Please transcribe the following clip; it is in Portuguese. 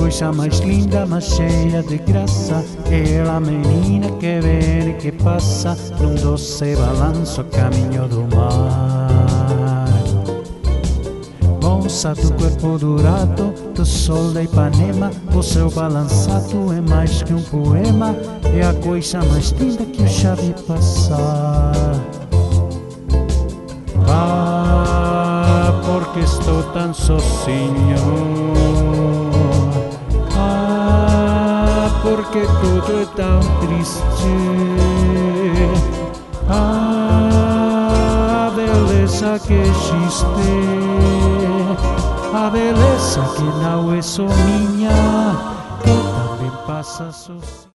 coisa mais linda, mais cheia de graça. Ela, menina que vem e que passa num doce balanço a caminho do mar. Moça do corpo dourado, do sol de Ipanema, o seu balançado é mais que um poema, é a coisa mais linda que eu já vi passar. Ah, porque estou tão sozinho. Ah, porque tudo é tão triste. Ah, a beleza que existe, a beleza que não é só minha, que também passa sozinha.